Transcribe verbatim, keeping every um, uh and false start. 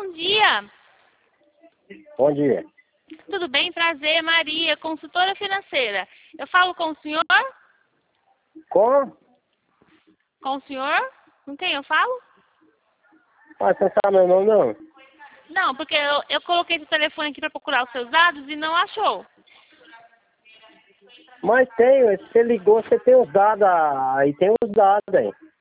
bom dia. Bom dia. Tudo bem? Prazer, Maria, consultora financeira. Eu falo com o senhor? Com? Com o senhor? Com quem eu falo? Ah, você não sabe meu nome, não? Não, porque eu, eu coloquei o telefone aqui para procurar os seus dados e não achou. Mas tem, você ligou, você tem os dados aí, tem os dados aí.